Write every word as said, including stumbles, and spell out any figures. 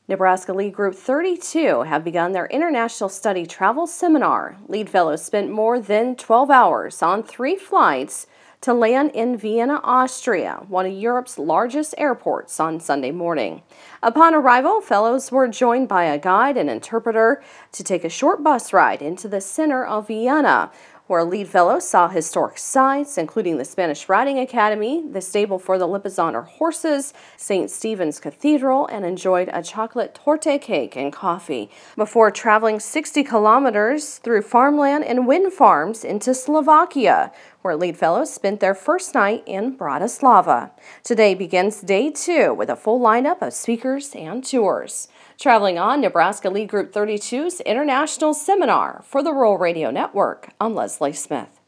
Nebraska Lead Group thirty-two have begun their International Study Travel Seminar. Lead fellows spent more than twelve hours on three flights to land in Vienna, Austria, one of Europe's largest airports, on Sunday morning. Upon arrival, fellows were joined by a guide and interpreter to take a short bus ride into the center of Vienna, where lead fellows saw historic sites, including the Spanish Riding Academy, the stable for the Lipizzaner horses, Saint Stephen's Cathedral, and enjoyed a chocolate torte cake and coffee before traveling sixty kilometers through farmland and wind farms into Slovakia, where lead fellows spent their first night in Bratislava. Today begins day two with a full lineup of speakers and tours. Traveling on Nebraska Lead Group thirty-two's International Seminar for the Rural Radio Network, I'm Leslie Smith.